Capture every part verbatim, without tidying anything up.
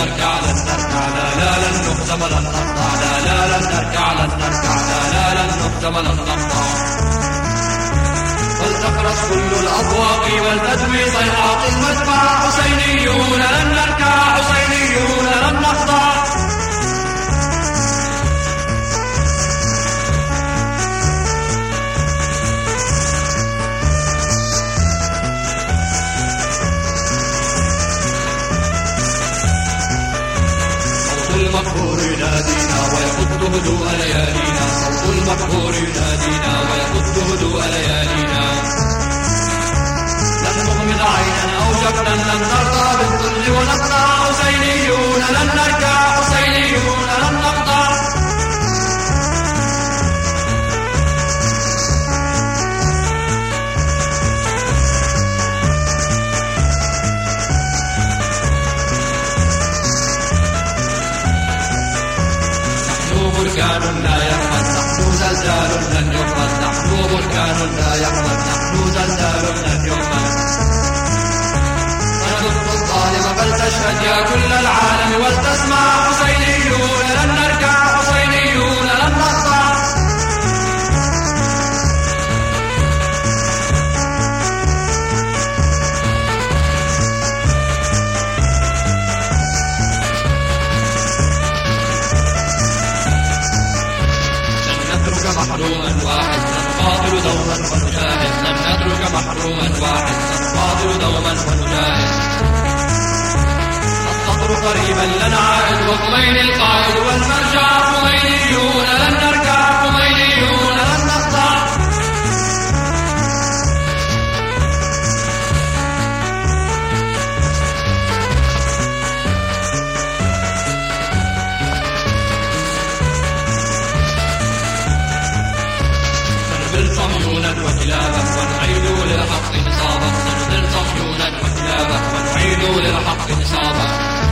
نركع لن نركع لا لا لن نهزم لن نخضع لا لا لن نركع لن نركع لا لا لن نهزم لن نخضع فلتخرس كل الأبواق ولتدوي صيحات المدفع حسينيون لن نركع حسينيون لن نخضع المقهور ينادينا ويقض هدوء ليالينا صوت المقهور ينادينا ويقض هدوء ليالينا لن نغمض عينا أو جبنا لن نرضى بالذل ونخضع حسينيون لن نركع حسينيون لن نخضع بركان لا يقبض نحن زلزال لن يقبض نحن بركان لا يقبض نحن زلزال لن يقبض سندق الظالم فلتشهد يا كل العالم ولتسمع حسينيون لن نركع حسينيون لن نخضع محروما واحد نقاتل دوما ونجاهد لن نترك محروما واحد نقاتل دوما ونجاهد الصبر قريبا لن عائد وخميني القائد والمرجع خمينيون لن نركع خمينيون لن نخضع صهيونا وكلابه ونعيد للحق نصابه ننزل صهيونا وكلابه ونعيد للحق نصابه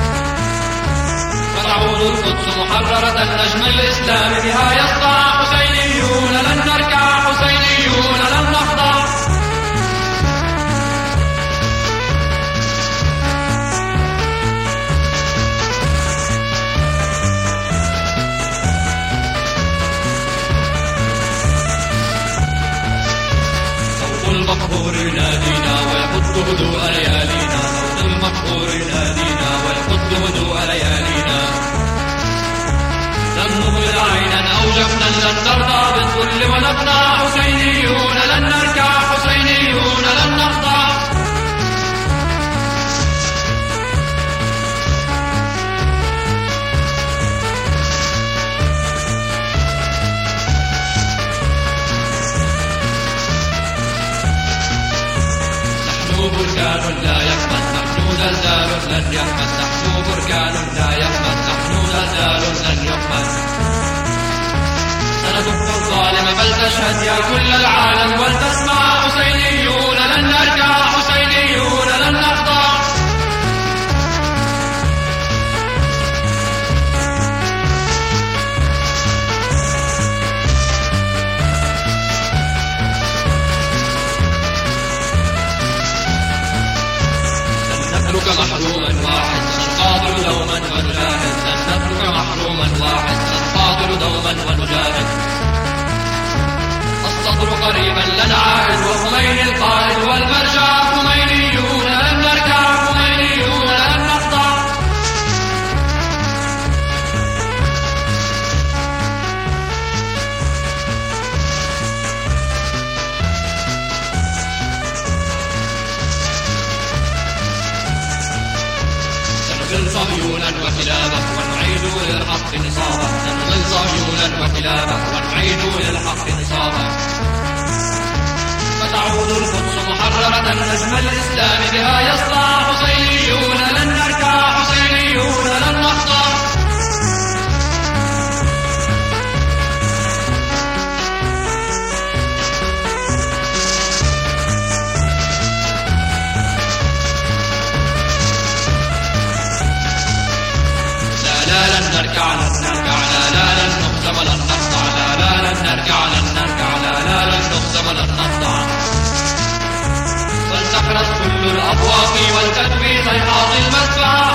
فتعود القدس محررة نجم الإسلام بها يسطع حسينيون لن نركع حسينيون لن نخضع المقهور ينادينا ويقض هدوء ليالينا صوت المقهور ينادينا ويقض هدوء ليالينا لن نغمض عينا أو جفنا لن نرضى بالذل ونخضع حسينيون لن نركع حسينيون لن نخضع بركان لا يقبض نحن زلزال لن يقبض نحن بركان لا يقبض نحن زلزال لن يقبض سندق الظالم فلتشهد يا كل العالم ولتسمع حسينيون لن نركع حسينيون لن نخضع محروما واحد نقاتل دوما ونجاهد لن نترك محروما واحد نقاتل دوما ونجاهد الصبر قريبا لن عائد وخميني القائد والمرجع خمينيون لن نركع خمينيون لن نخضع ننزل صهيونا وكلابه ونعيد للحق نصابه ننزل صهيونا وكلابه ونعيد للحق نصابه فتعود القدس محررة نجم الإسلام بها يسطع حسينيون لن نركع حسينيون لن نخضع لن نركع لن نركع لا لا لن نهزم لن نخضع لا لا لن نركع لن نركع لا لا لن نهزم لن نخضع فلتخرس كل الأبواق ولتدوي صيحات المدفع